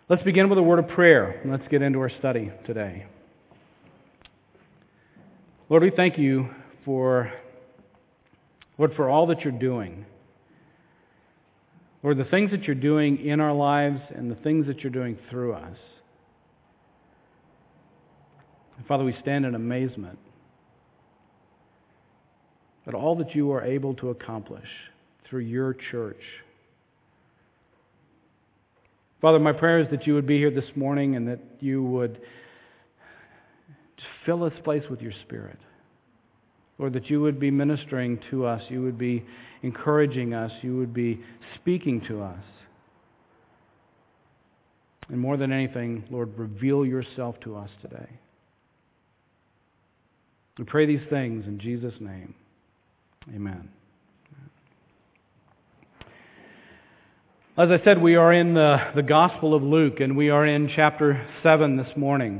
Let's begin with a word of prayer. Let's get into our study today. Lord, we thank you for all that you're doing. Lord, the things that you're doing in our lives and the things that you're doing through us. And Father, we stand in amazement at all that you are able to accomplish through your church. Father, my prayer is that you would be here this morning and that you would fill this place with your Spirit. Lord, that you would be ministering to us, you would be encouraging us, you would be speaking to us. And more than anything, Lord, reveal yourself to us today. We pray these things in Jesus' name. Amen. As I said, we are in the Gospel of Luke, and we are in chapter 7 this morning.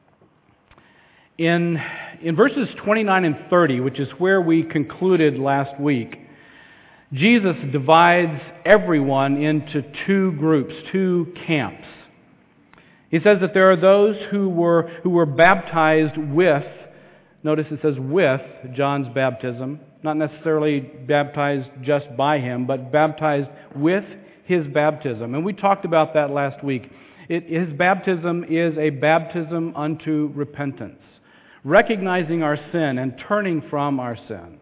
In verses 29 and 30, which is where we concluded last week, Jesus divides everyone into two groups, two camps. He says that there are those who were baptized with, notice it says with John's baptism, not necessarily baptized just by him, but baptized with his baptism. And we talked about that last week. His baptism is a baptism unto repentance, recognizing our sin and turning from our sin.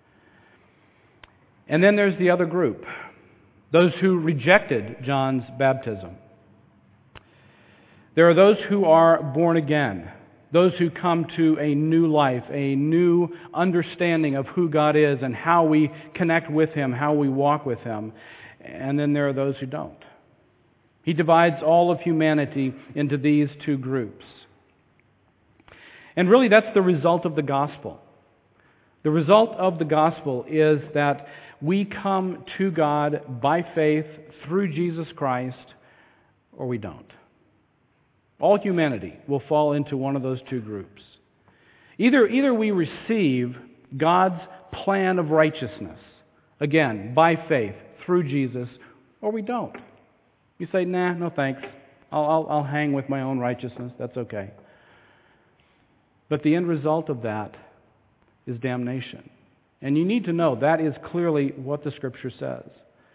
And then there's the other group, those who rejected John's baptism. There are those who are born again, those who come to a new life, a new understanding of who God is and how we connect with Him, how we walk with Him. And then there are those who don't. He divides all of humanity into these two groups. And really that's the result of the gospel. The result of the gospel is that we come to God by faith through Jesus Christ, or we don't. All humanity will fall into one of those two groups. Either we receive God's plan of righteousness, again, by faith, through Jesus, or we don't. You say, nah, no thanks. I'll hang with my own righteousness. That's okay. But the end result of that is damnation. And you need to know that is clearly what the Scripture says.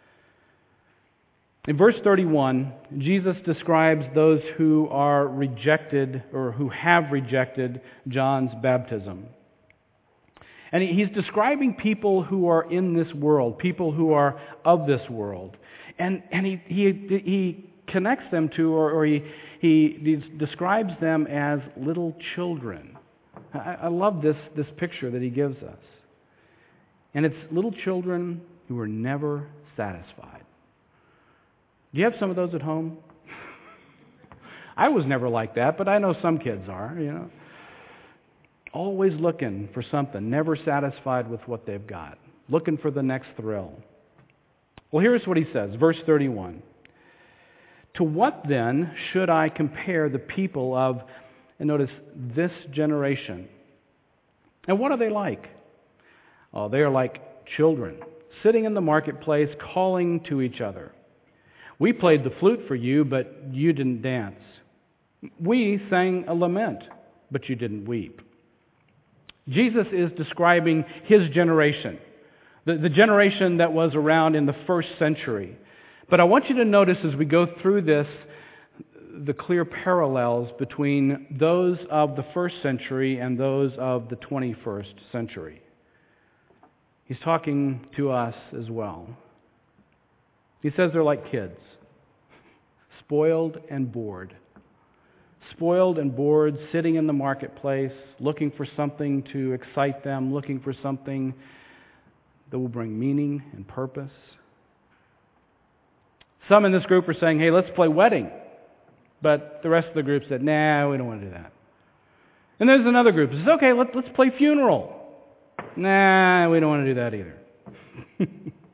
In verse 31, Jesus describes those who are rejected or who have rejected John's baptism. And he's describing people who are in this world, people who are of this world. And he connects them to, or he describes them as little children. I love this picture that he gives us. And it's little children who are never satisfied. Do you have some of those at home? I was never like that, but I know some kids are, Always looking for something, never satisfied with what they've got, looking for the next thrill. Well, here's what he says, verse 31. To what then should I compare the people of, and notice, this generation? And what are they like? Oh, they are like children, sitting in the marketplace, calling to each other. We played the flute for you, but you didn't dance. We sang a lament, but you didn't weep. Jesus is describing his generation, the generation that was around in the first century. But I want you to notice as we go through this, the clear parallels between those of the first century and those of the 21st century. He's talking to us as well. He says they're like kids, spoiled and bored. Spoiled and bored, sitting in the marketplace, looking for something to excite them, looking for something that will bring meaning and purpose. Some in this group are saying, hey, let's play wedding. But the rest of the group said, nah, we don't want to do that. And there's another group that says, okay, let's play funeral. Nah, we don't want to do that either.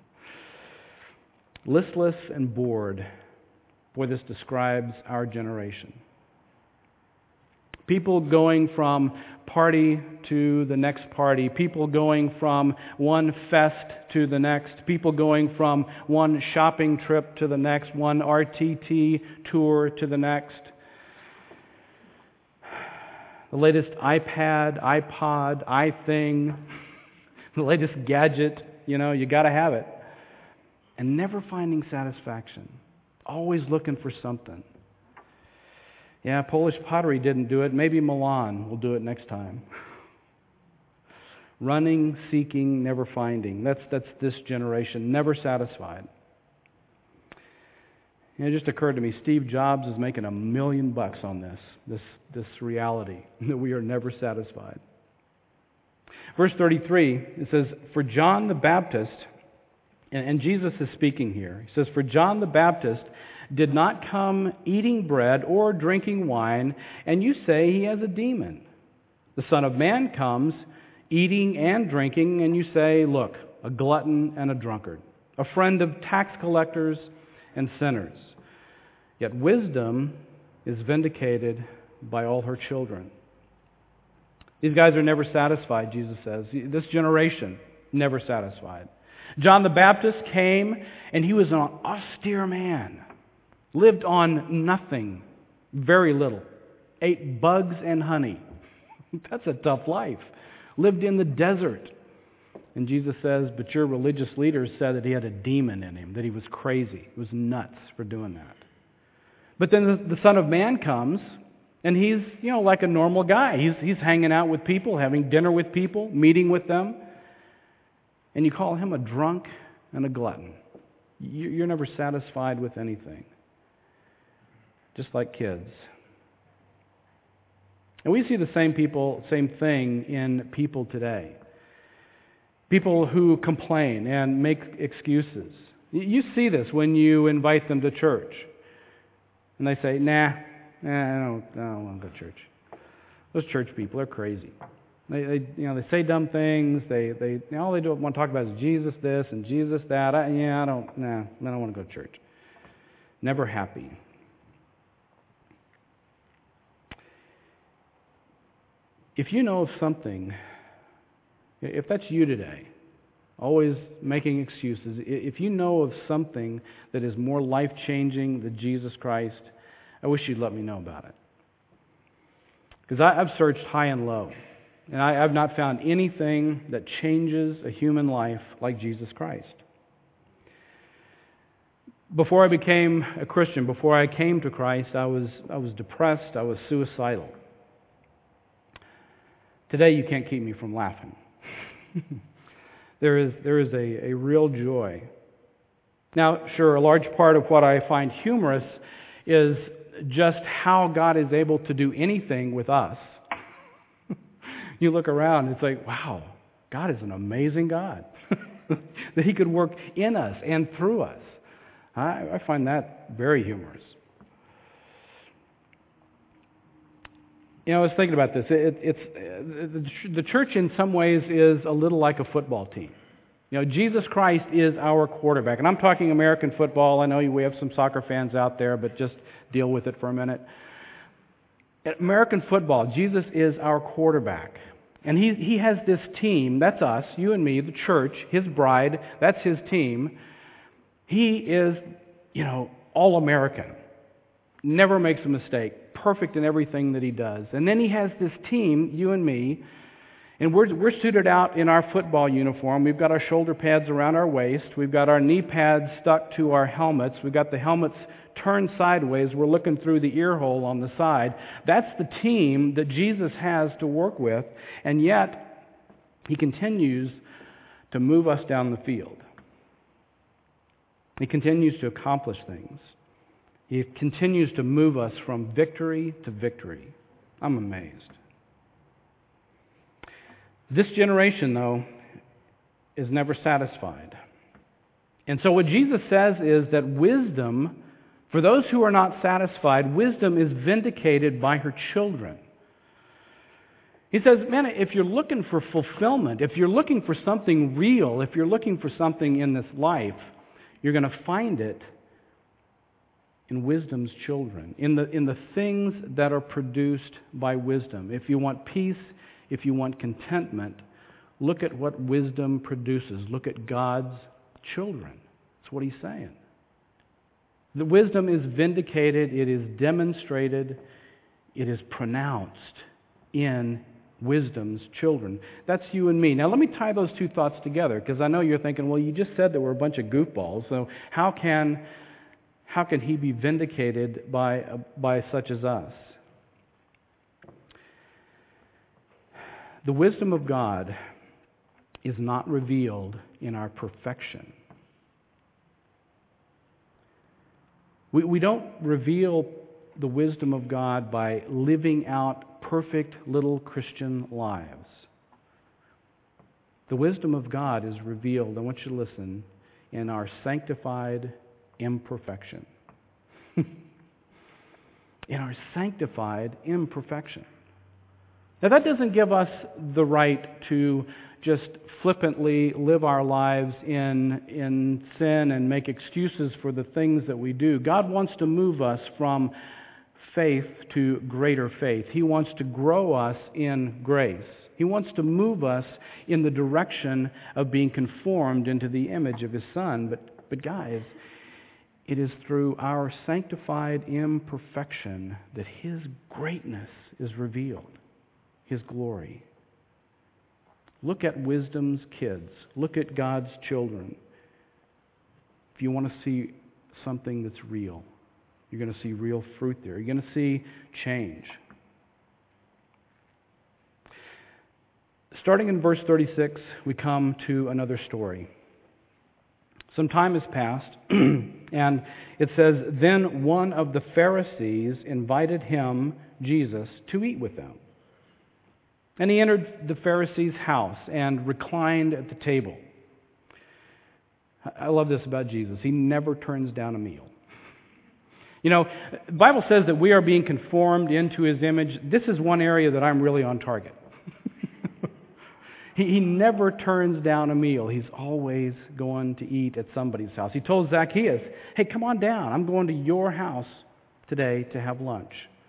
Listless and bored. Boy, this describes our generation. People going from party to the next party. People going from one fest to the next. People going from one shopping trip to the next. One RTT tour to the next. The latest iPad, iPod, iThing, the latest gadget, you got to have it. And never finding satisfaction. Always looking for something. Yeah, Polish pottery didn't do it. Maybe Milan will do it next time. Running, seeking, never finding. That's this generation, never satisfied. It just occurred to me, Steve Jobs is making $1 million on this reality, that we are never satisfied. Verse 33, it says, for John the Baptist, and Jesus is speaking here. He says, for John the Baptist did not come eating bread or drinking wine, and you say he has a demon. The Son of Man comes eating and drinking, and you say, look, a glutton and a drunkard, a friend of tax collectors and sinners. Yet wisdom is vindicated by all her children. These guys are never satisfied, Jesus says. This generation, never satisfied. John the Baptist came, and he was an austere man. Lived on nothing, very little. Ate bugs and honey. That's a tough life. Lived in the desert. And Jesus says, but your religious leaders said that he had a demon in him, that he was crazy. He was nuts for doing that. But then the Son of Man comes, and he's, like a normal guy. He's hanging out with people, having dinner with people, meeting with them. And you call him a drunk and a glutton. You're never satisfied with anything. Just like kids. And we see the same thing in people today. People who complain and make excuses. You see this when you invite them to church. And they say, nah, I don't want to go to church. Those church people are crazy. They say dumb things. All they want to talk about is Jesus this and Jesus that. I don't want to go to church. Never happy. If you know of something, if that's you today, always making excuses, if you know of something that is more life-changing than Jesus Christ, I wish you'd let me know about it. Because I've searched high and low, and I've not found anything that changes a human life like Jesus Christ. Before I became a Christian, before I came to Christ, I was depressed, I was suicidal. Today you can't keep me from laughing. There is a real joy. Now, sure, a large part of what I find humorous is just how God is able to do anything with us. You look around, it's like, wow, God is an amazing God. That He could work in us and through us. I find that very humorous. I was thinking about this. The church in some ways is a little like a football team. Jesus Christ is our quarterback. And I'm talking American football. I know we have some soccer fans out there, but just deal with it for a minute. At American football, Jesus is our quarterback. And he has this team. That's us, you and me, the church, His bride. That's His team. He is, all American. Never makes a mistake. Perfect in everything that He does. And then He has this team, you and me, and we're suited out in our football uniform. We've got our shoulder pads around our waist. We've got our knee pads stuck to our helmets. We've got the helmets turned sideways. We're looking through the ear hole on the side. That's the team that Jesus has to work with, and yet He continues to move us down the field. He continues to accomplish things. He continues to move us from victory to victory. I'm amazed. This generation, though, is never satisfied. And so what Jesus says is that wisdom, for those who are not satisfied, wisdom is vindicated by her children. He says, man, if you're looking for fulfillment, if you're looking for something real, if you're looking for something in this life, you're going to find it in wisdom's children, in the things that are produced by wisdom. If you want peace, if you want contentment, look at what wisdom produces. Look at God's children. That's what he's saying. The wisdom is vindicated, it is demonstrated, it is pronounced in wisdom's children. That's you and me. Now let me tie those two thoughts together, because I know you're thinking, well, you just said that we're a bunch of goofballs, so how can he be vindicated by such as us? The wisdom of God is not revealed in our perfection. We don't reveal the wisdom of God by living out perfect little Christian lives. The wisdom of God is revealed, I want you to listen, in our sanctified imperfection. In our sanctified imperfection. Now that doesn't give us the right to just flippantly live our lives in sin and make excuses for the things that we do. God wants to move us from faith to greater faith. He wants to grow us in grace. He wants to move us in the direction of being conformed into the image of His Son. But guys, it is through our sanctified imperfection that His greatness is revealed, His glory. Look at wisdom's kids. Look at God's children. If you want to see something that's real, you're going to see real fruit there. You're going to see change. Starting in verse 36, we come to another story. Some time has passed, and it says, "Then one of the Pharisees invited him, Jesus, to eat with them. And he entered the Pharisee's house and reclined at the table." I love this about Jesus. He never turns down a meal. You know, the Bible says that we are being conformed into His image. This is one area that I'm really on target. He never turns down a meal. He's always going to eat at somebody's house. He told Zacchaeus, "Hey, come on down. I'm going to your house today to have lunch."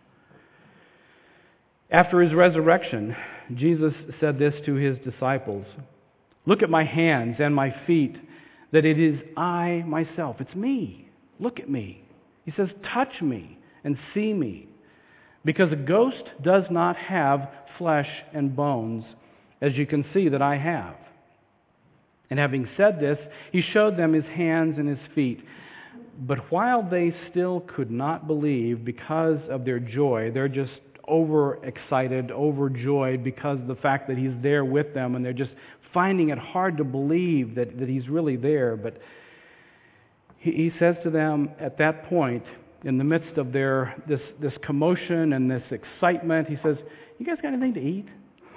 After His resurrection, Jesus said this to His disciples, "Look at my hands and my feet, that it is I myself. It's me. Look at me." He says, "Touch me and see me. Because a ghost does not have flesh and bones, as you can see that I have." And having said this, He showed them His hands and His feet. But while they still could not believe because of their joy, they're just overexcited, overjoyed because of the fact that He's there with them, and they're just finding it hard to believe that He's really there. But He says to them at that point, in the midst of this commotion and this excitement, He says, "You guys got anything to eat?"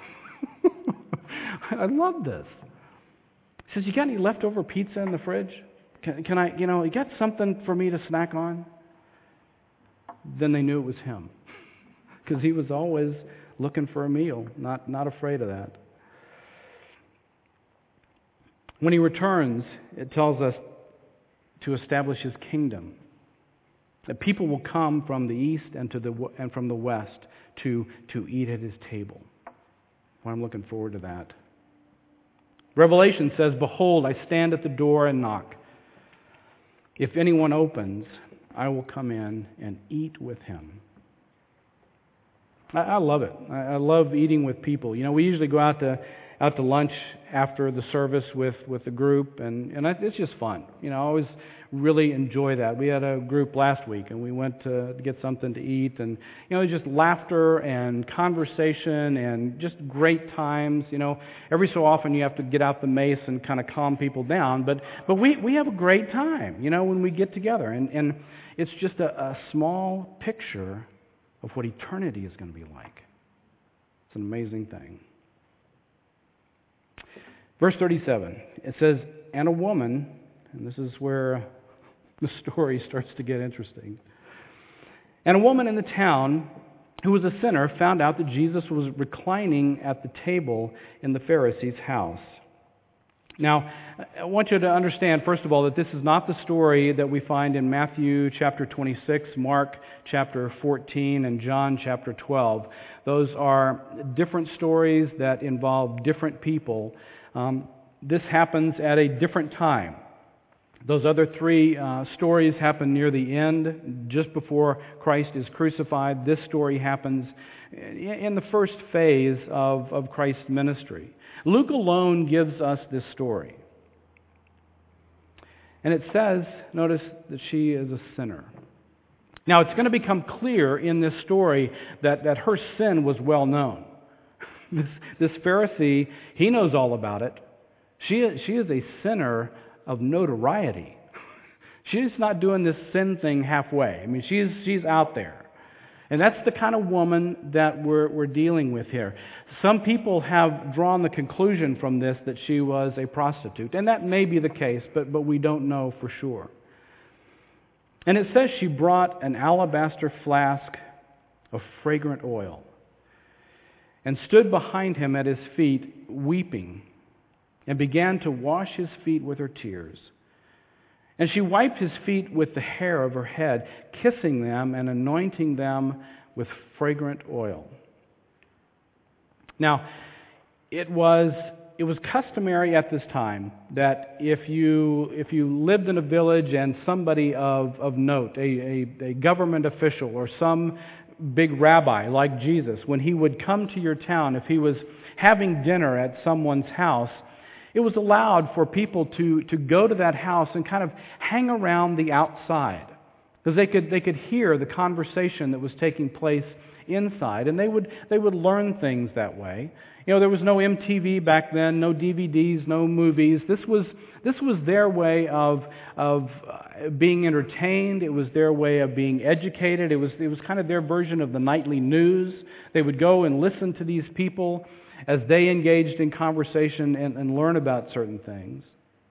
I love this. He says, "You got any leftover pizza in the fridge? Can I, you got something for me to snack on?" Then they knew it was Him. Because He was always looking for a meal, not afraid of that. When He returns, it tells us to establish His kingdom. That people will come from the east and from the west to eat at His table. Well, I'm looking forward to that. Revelation says, "Behold, I stand at the door and knock. If anyone opens, I will come in and eat with him." I love it. I love eating with people. You know, we usually go out to lunch after the service with the group, and it's just fun. You know, I always really enjoy that. We had a group last week, and we went to get something to eat, and just laughter and conversation and just great times. You know, every so often you have to get out the mace and kind of calm people down, but we have a great time. You know, when we get together, and it's just a small picture of what eternity is going to be like. It's an amazing thing. Verse 37, it says, "And a woman," and this is where the story starts to get interesting, "and a woman in the town who was a sinner found out that Jesus was reclining at the table in the Pharisee's house. Now, I want you to understand, first of all, that this is not the story that we find in Matthew chapter 26, Mark chapter 14, and John chapter 12. Those are different stories that involve different people. This happens at a different time. Those other three stories happen near the end, just before Christ is crucified. This story happens in the first phase of Christ's ministry. Luke alone gives us this story. And it says, notice, that she is a sinner. Now, it's going to become clear in this story that her sin was well known. This Pharisee, he knows all about it. She is a sinner of notoriety. She's not doing this sin thing halfway. I mean, she's out there. And that's the kind of woman that we're dealing with here. Some people have drawn the conclusion from this that she was a prostitute. And that may be the case, but we don't know for sure. And it says she brought an alabaster flask of fragrant oil and stood behind him at his feet, weeping, and began to wash his feet with her tears. And she wiped his feet with the hair of her head, kissing them and anointing them with fragrant oil. Now, it was customary at this time that if you lived in a village and somebody of note, a government official or some big rabbi like Jesus, when he would come to your town, if he was having dinner at someone's house, it was allowed for people to go to that house and kind of hang around the outside, because they could hear the conversation that was taking place inside, and they would learn things that way. You know, there was no MTV back then, no DVDs, no movies. This was their way of being entertained. It was their way of being educated. It was kind of their version of the nightly news. They would go and listen to these people as they engaged in conversation and learn about certain things.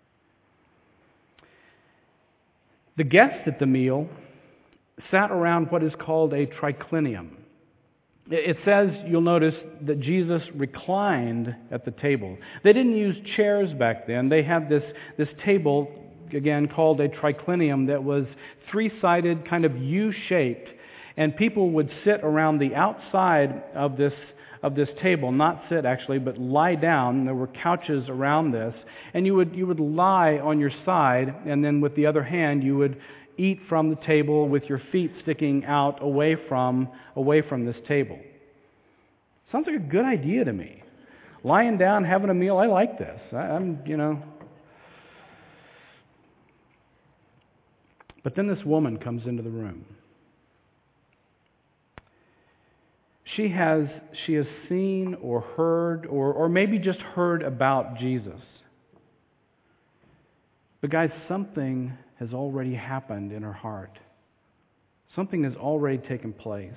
The guests at the meal sat around what is called a triclinium. It says, you'll notice, that Jesus reclined at the table. They didn't use chairs back then. They had this table, again, called a triclinium, that was three-sided, kind of U-shaped, and people would sit around the outside of this table, not sit actually, but lie down. There were couches around this, and you would lie on your side, and then with the other hand you would eat from the table with your feet sticking out away from this table. Sounds like a good idea to me. Lying down, having a meal, I like this. But then this woman comes into the room. She has seen or heard or maybe just heard about Jesus. But guys, something has already happened in her heart. Something has already taken place.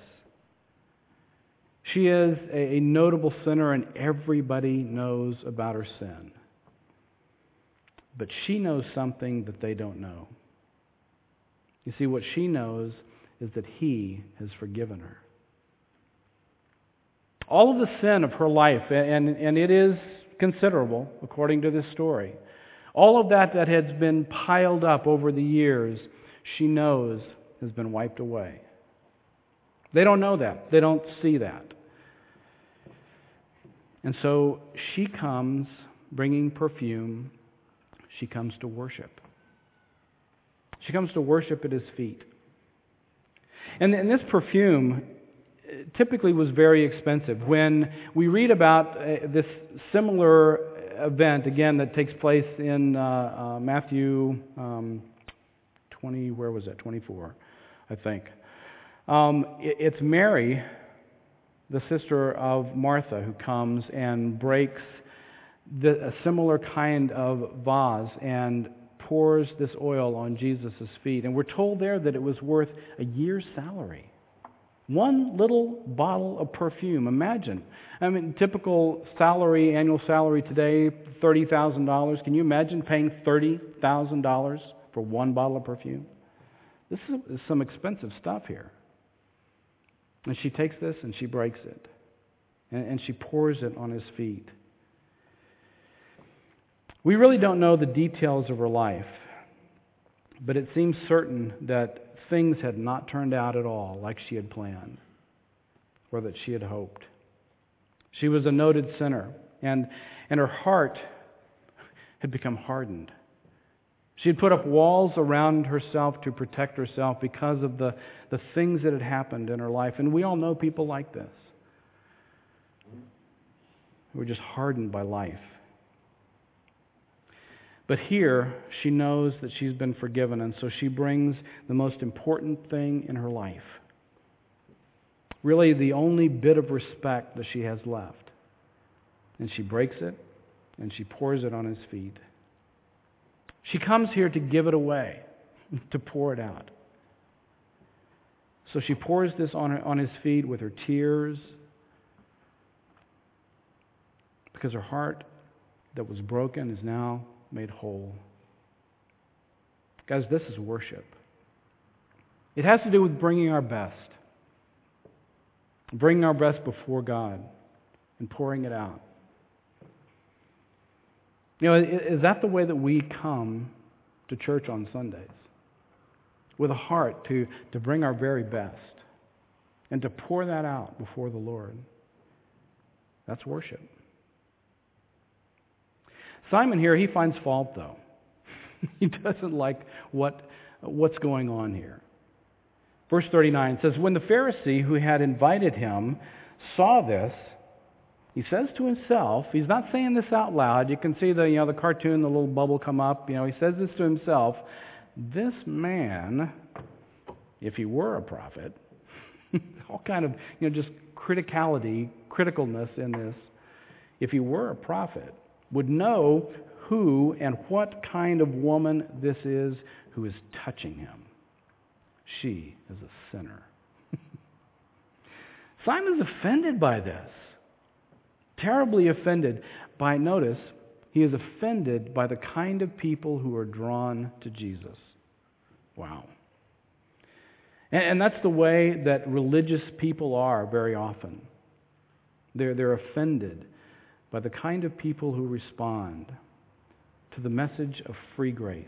She is a notable sinner, and everybody knows about her sin. But she knows something that they don't know. You see, what she knows is that He has forgiven her. All of the sin of her life, and it is considerable according to this story, all of that has been piled up over the years, she knows has been wiped away. They don't know that. They don't see that. And so she comes bringing perfume. She comes to worship. She comes to worship at His feet. And this perfume typically was very expensive. When we read about this similar event, again, that takes place in Matthew 20, where was it? 24, I think. It's Mary, the sister of Martha, who comes and breaks a similar kind of vase and pours this oil on Jesus' feet. And we're told there that it was worth a year's salary. One little bottle of perfume. Imagine. I mean, typical salary, annual salary today, $30,000. Can you imagine paying $30,000 for one bottle of perfume? This is some expensive stuff here. And she takes this and she breaks it. And she pours it on His feet. We really don't know the details of her life, but it seems certain that things had not turned out at all like she had planned or that she had hoped. She was a noted sinner, and her heart had become hardened. She had put up walls around herself to protect herself because of the things that had happened in her life. And we all know people like this, who are just hardened by life. But here, she knows that she's been forgiven, and so she brings the most important thing in her life. Really, the only bit of respect that she has left. And she breaks it, and she pours it on his feet. She comes here to give it away, to pour it out. So she pours this on his feet with her tears, because her heart that was broken is now made whole. Guys, this is worship. It has to do with bringing our best. Bringing our best before God and pouring it out. You know, is that the way that we come to church on Sundays? With a heart to bring our very best and to pour that out before the Lord. That's worship. Simon here, he finds fault though. He doesn't like what's going on here. Verse 39 says, when the Pharisee who had invited him saw this, he says to himself, he's not saying this out loud. You can see the cartoon, the little bubble come up. He says this to himself, this man, if he were a prophet, all kind of, just criticalness in this, if he were a prophet, would know who and what kind of woman this is who is touching him. She is a sinner. Simon's offended by this. Terribly offended by, notice, he is offended by the kind of people who are drawn to Jesus. Wow. And that's the way that religious people are very often. They're offended by the kind of people who respond to the message of free grace,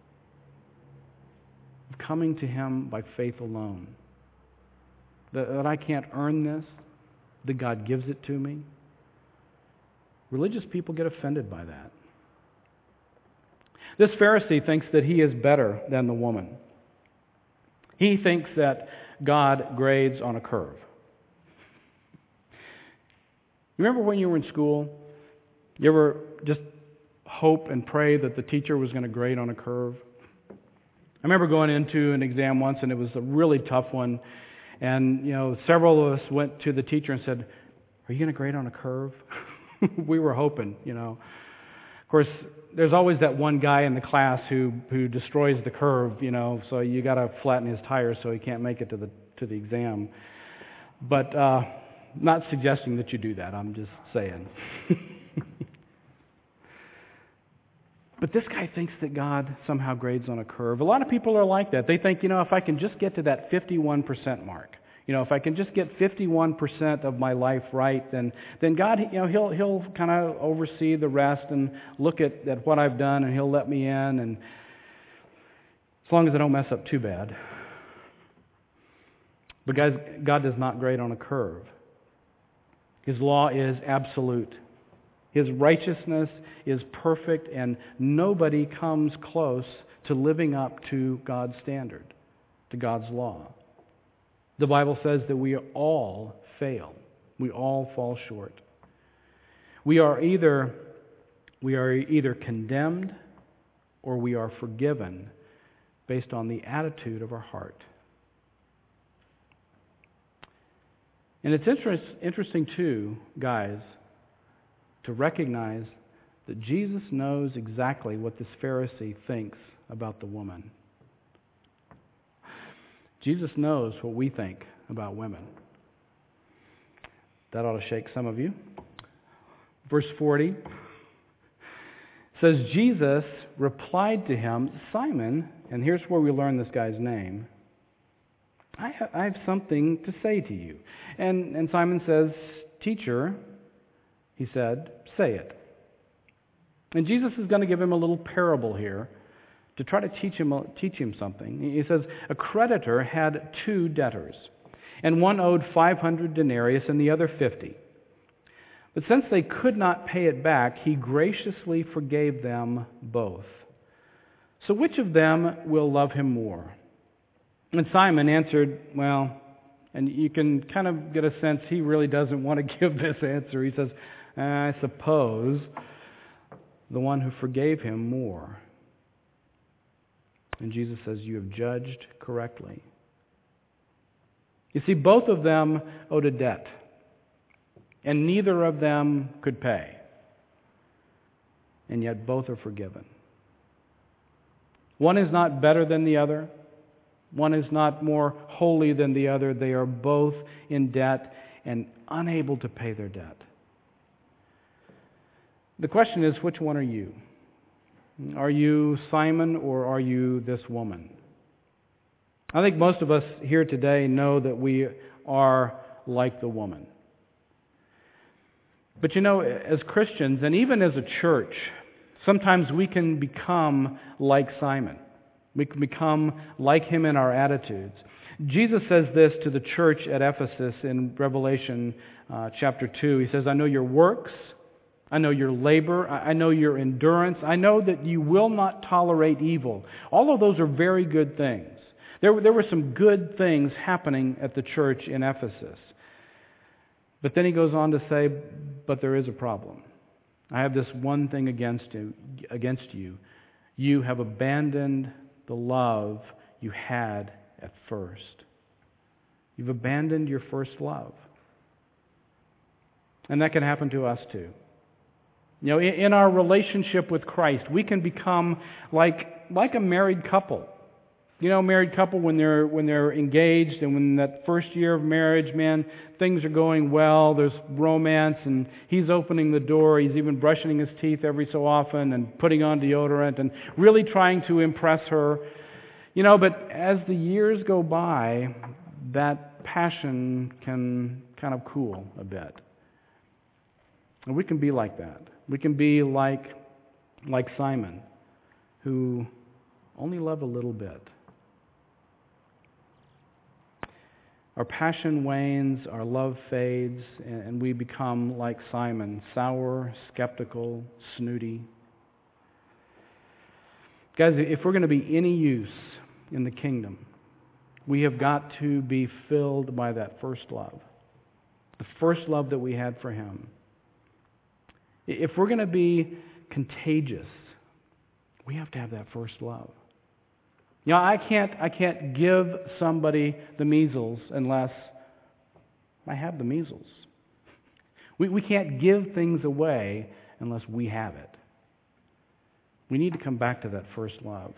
of coming to Him by faith alone. That I can't earn this, that God gives it to me. Religious people get offended by that. This Pharisee thinks that he is better than the woman. He thinks that God grades on a curve. Remember when you were in school, you ever just hope and pray that the teacher was going to grade on a curve? I remember going into an exam once, and it was a really tough one. And, several of us went to the teacher and said, are you going to grade on a curve? We were hoping, Of course, there's always that one guy in the class who destroys the curve, so you got to flatten his tires so he can't make it to the exam. But not suggesting that you do that, I'm just saying. But this guy thinks that God somehow grades on a curve. A lot of people are like that. They think, if I can just get to that 51% mark, if I can just get 51% of my life right, then God, He'll kind of oversee the rest and look at what I've done, and He'll let me in, and as long as I don't mess up too bad. But guys, God does not grade on a curve. His law is absolute. His righteousness is perfect, and nobody comes close to living up to God's standard, to God's law. The Bible says that we all fail. We all fall short. We are either condemned or we are forgiven based on the attitude of our heart. And it's interesting too, guys, to recognize that Jesus knows exactly what this Pharisee thinks about the woman. Jesus knows what we think about women. That ought to shake some of you. Verse 40 says, Jesus replied to him, Simon, and here's where we learn this guy's name, I have something to say to you. And Simon says, Teacher, he said, say it. And Jesus is going to give him a little parable here to try to teach him something. He says, a creditor had 2 debtors, and one owed 500 denarii and the other 50. But since they could not pay it back, he graciously forgave them both. So which of them will love him more? And Simon answered, well, and you can kind of get a sense he really doesn't want to give this answer. He says, I suppose the one who forgave him more. And Jesus says, you have judged correctly. You see, both of them owed a debt, and neither of them could pay. And yet both are forgiven. One is not better than the other. One is not more holy than the other. They are both in debt and unable to pay their debt. The question is, which one are you? Are you Simon or are you this woman? I think most of us here today know that we are like the woman. But you know, as Christians, and even as a church, sometimes we can become like Simon. We can become like him in our attitudes. Jesus says this to the church at Ephesus in Revelation chapter 2. He says, I know your works, I know your labor, I know your endurance, I know that you will not tolerate evil. All of those are very good things. There were some good things happening at the church in Ephesus. But then he goes on to say, but there is a problem. I have this one thing against you. You have abandoned the love you had at first. You've abandoned your first love. And that can happen to us too. You know, in our relationship with Christ, we can become like a married couple. You know, a married couple, when they're engaged and when that first year of marriage, man, things are going well, there's romance, and he's opening the door, he's even brushing his teeth every so often and putting on deodorant and really trying to impress her. You know, but as the years go by, that passion can kind of cool a bit. And we can be like that. We can be like Simon, who only loved a little bit. Our passion wanes, our love fades, and we become like Simon, sour, skeptical, snooty. Guys, if we're going to be any use in the kingdom, we have got to be filled by that first love, the first love that we had for him. If we're going to be contagious, we have to have that first love. You know, I can't give somebody the measles unless I have the measles. We can't give things away unless we have it. We need to come back to that first love.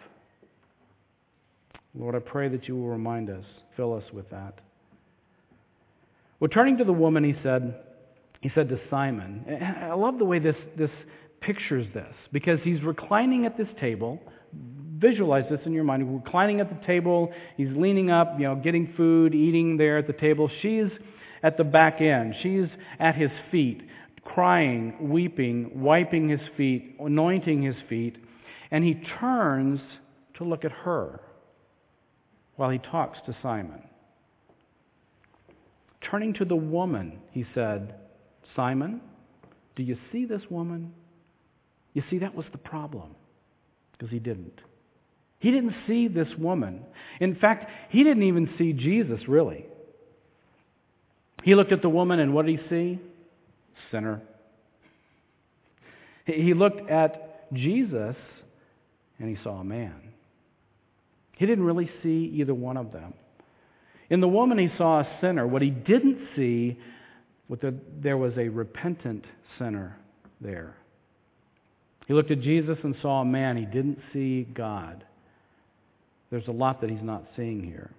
Lord, I pray that you will remind us, fill us with that. Well, turning to the woman, he said to Simon, and I love the way this pictures this, because he's reclining at this table. Visualize this in your mind. He's reclining at the table. He's leaning up, getting food, eating there at the table. She's at the back end. She's at his feet, crying, weeping, wiping his feet, anointing his feet. And he turns to look at her while he talks to Simon. Turning to the woman, he said, Simon, do you see this woman? You see, that was the problem, because he didn't. He didn't see this woman. In fact, he didn't even see Jesus, really. He looked at the woman, and what did he see? Sinner. He looked at Jesus, and he saw a man. He didn't really see either one of them. In the woman, he saw a sinner. What he didn't see was that there was a repentant sinner there. He looked at Jesus and saw a man. He didn't see God. There's a lot that he's not seeing here.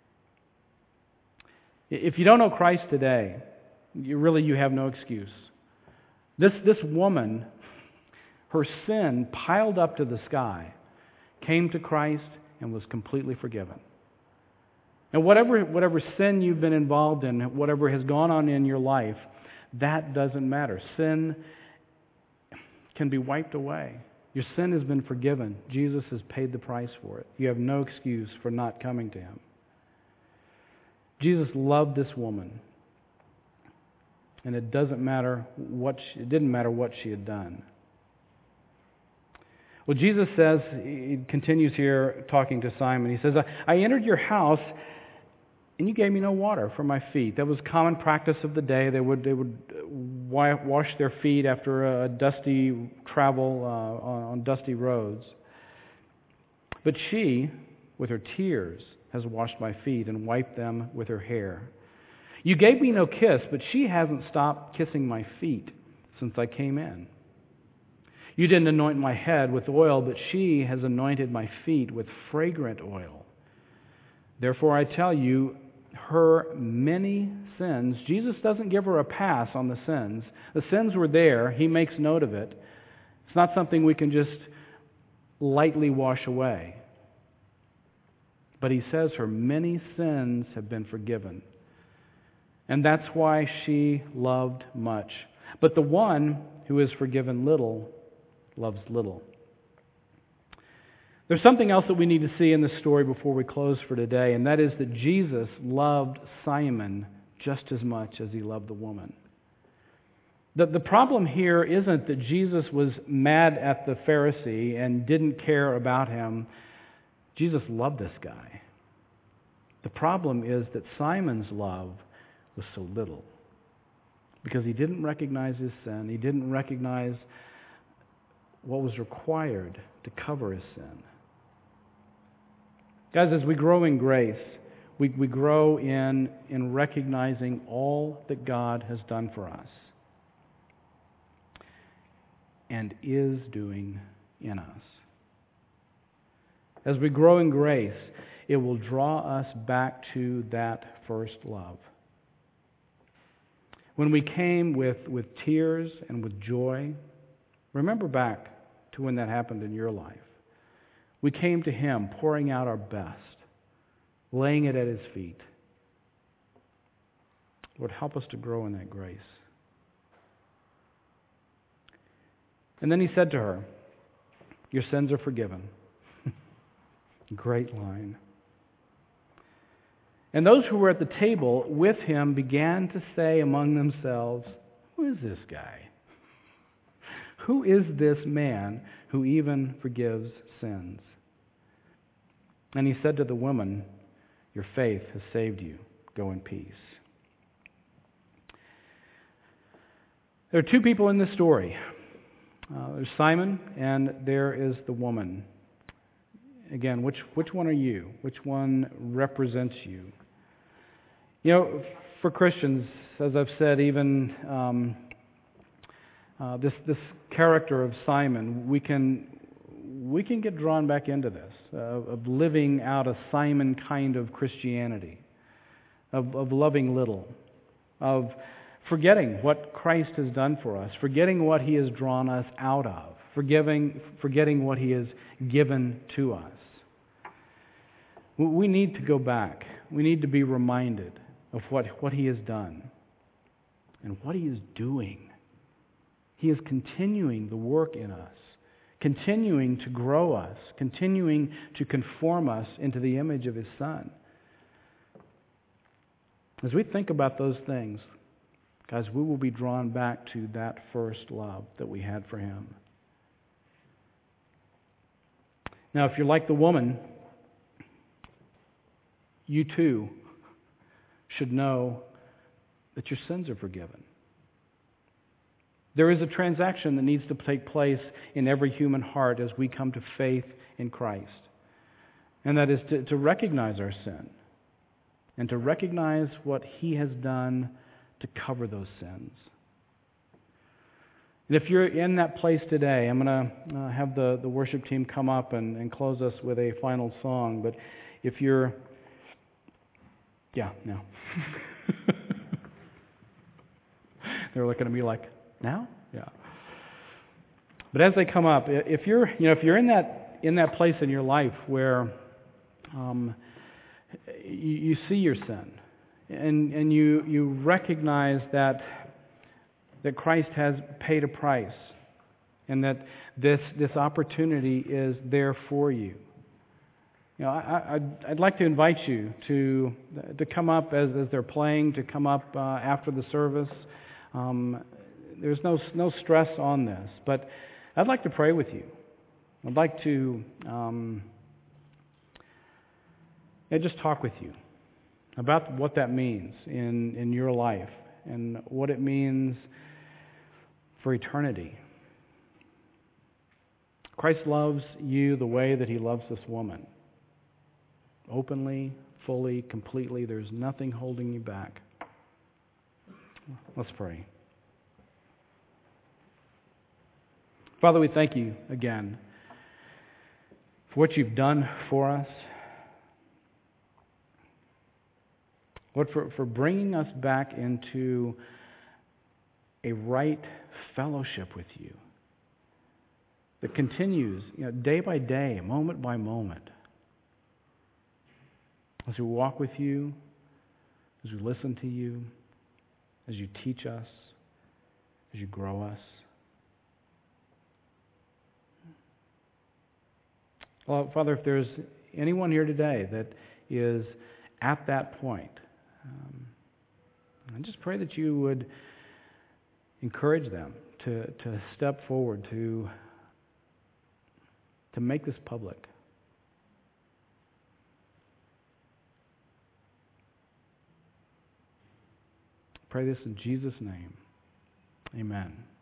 If you don't know Christ today, you have no excuse. This woman, her sin piled up to the sky, came to Christ and was completely forgiven. And whatever sin you've been involved in, whatever has gone on in your life, that doesn't matter. Sin can be wiped away. Your sin has been forgiven. Jesus has paid the price for it. You have no excuse for not coming to Him. Jesus loved this woman, and it didn't matter what she had done. Well, Jesus says, he continues here talking to Simon. He says, I entered your house, and you gave me no water for my feet. That was common practice of the day. They would wash their feet after a dusty travel on dusty roads. But she, with her tears, has washed my feet and wiped them with her hair. You gave me no kiss, but she hasn't stopped kissing my feet since I came in. You didn't anoint my head with oil, but she has anointed my feet with fragrant oil. Therefore I tell you, her many sins, Jesus doesn't give her a pass on the sins. The sins were there. He makes note of it. It's not something we can just lightly wash away. But he says her many sins have been forgiven. And that's why she loved much. But the one who is forgiven little loves little. There's something else that we need to see in this story before we close for today, and that is that Jesus loved Simon just as much as he loved the woman. The problem here isn't that Jesus was mad at the Pharisee and didn't care about him. Jesus loved this guy. The problem is that Simon's love was so little because he didn't recognize his sin. He didn't recognize what was required to cover his sin. Guys, as we grow in grace, we grow in recognizing all that God has done for us and is doing in us. As we grow in grace, it will draw us back to that first love. When we came with tears and with joy, remember back to when that happened in your life. We came to Him pouring out our best, laying it at His feet. Lord, help us to grow in that grace. And then He said to her, your sins are forgiven. Great line. And those who were at the table with Him began to say among themselves, who is this guy? Who is this man who even forgives sins? And He said to the woman, your faith has saved you. Go in peace. There are two people in this story. There's Simon and there is the woman. Again, which one are you? Which one represents you? You know, for Christians, as I've said, even this character of Simon, we can get drawn back into this, of living out a Simon kind of Christianity, of loving little, of forgetting what Christ has done for us, forgetting what He has drawn us out of, forgetting what He has given to us. We need to go back. We need to be reminded of what He has done and what He is doing. He is continuing the work in us, continuing to grow us, continuing to conform us into the image of His Son. As we think about those things, guys, we will be drawn back to that first love that we had for Him. Now, if you're like the woman, you too should know that your sins are forgiven. There is a transaction that needs to take place in every human heart as we come to faith in Christ. And that is to recognize our sin and to recognize what He has done to cover those sins. And if you're in that place today, I'm going to have the worship team come up and close us with a final song. But if you're... Yeah, no. They're looking at me like, now? Yeah. But as they come up, if you're in that place in your life where you see your sin and you recognize that Christ has paid a price and that this opportunity is there for you. You know, I'd like to invite you to come up as they're playing, to come up after the service. There's no stress on this, but I'd like to pray with you. I'd like to just talk with you about what that means in your life and what it means for eternity. Christ loves you the way that he loves this woman. Openly, fully, completely. There's nothing holding you back. Let's pray. Father, we thank you again for what you've done for us. Lord, for bringing us back into a right fellowship with you that continues, day by day, moment by moment. As we walk with you, as we listen to you, as you teach us, as you grow us. Well, Father, if there's anyone here today that is at that point, I just pray that you would encourage them to step forward, to make this public. Pray this in Jesus' name. Amen.